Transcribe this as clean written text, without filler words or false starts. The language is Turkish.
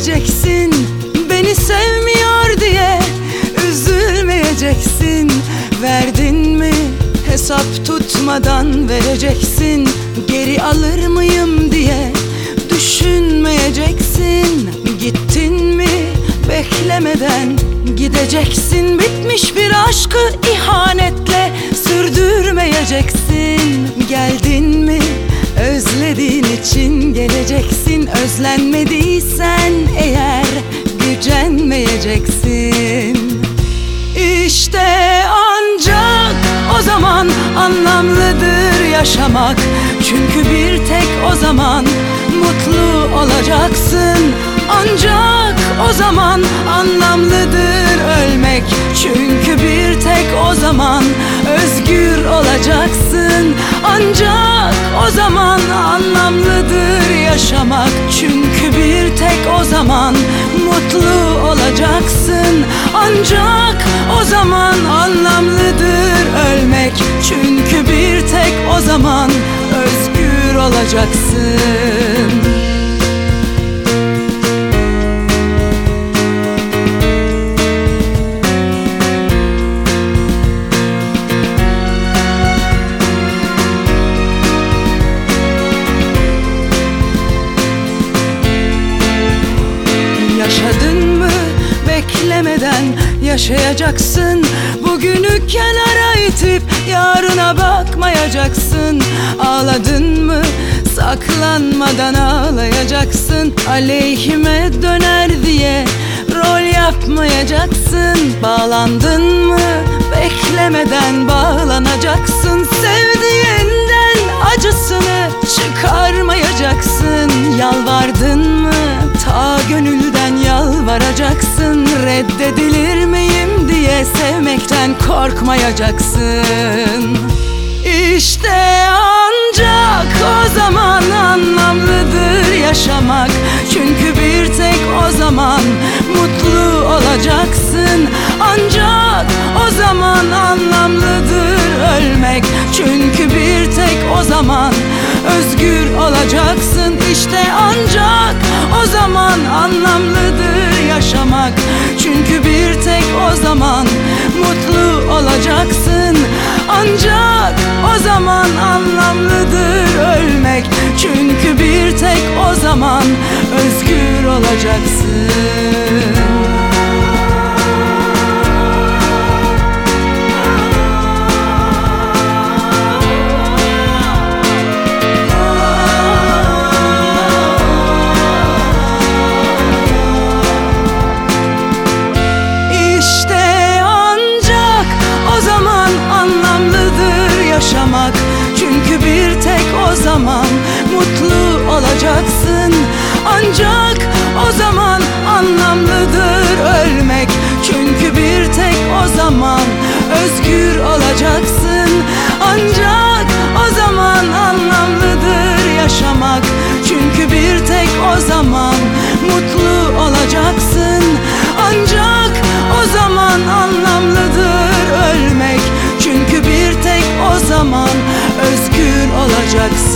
Üzülmeyeceksin beni sevmiyor diye, üzülmeyeceksin. Verdin mi hesap tutmadan vereceksin. Geri alır mıyım diye düşünmeyeceksin. Gittin mi beklemeden gideceksin. Bitmiş bir aşkı ihanetle sürdürmeyeceksin. Geldin mi özlediğin için geleceksin. Özlenmediysen eğer gücenmeyeceksin. İşte ancak o zaman anlamlıdır yaşamak. Çünkü bir tek o zaman mutlu olacaksın. Ancak o zaman anlamlıdır ölmek. Çünkü bir tek o zaman özgür olacaksın. Ancak o zaman anlamlıdır yaşamak. Çünkü bir tek o zaman mutlu olacaksın. Ancak o zaman anlamlıdır ölmek. Çünkü bir tek o zaman özgür olacaksın. Yaşadın mı beklemeden yaşayacaksın. Bugünü kenara itip yarına bakmayacaksın. Ağladın mı saklanmadan ağlayacaksın. Aleyhime döner diye rol yapmayacaksın. Bağlandın mı beklemeden bağlanacaksın. Sevdiğinden acısını çıkarmayacaksın. Yalvardın mı ta gönülden yalvaracaksın. Reddedilir miyim diye sevmekten korkmayacaksın. İşte ancak o zaman anlamlıdır yaşamak. Çünkü bir tek o zaman mutlu olacaksın. Ancak o zaman anlamlıdır ölmek. Çünkü bir tek o zaman özgür olacaksın. İşte ancak o zaman anlamlıdır yaşamak. Çünkü bir tek o zaman mutlu olacaksın. Ancak o zaman anlamlıdır ölmek. Çünkü bir tek o zaman özgür olacaksın. Yaşamak. Çünkü bir tek o zaman mutlu olacaksın. Ancak o zaman anlamlıdır ölmek. Çünkü bir tek o zaman özgür olacaksın. Ancak o zaman anlamlıdır yaşamak. Çünkü bir tek o zaman mutlu olacaksın. Ancak o zaman anlamlıdır ölmek. Çünkü bir tek o zaman özgür olacaksın.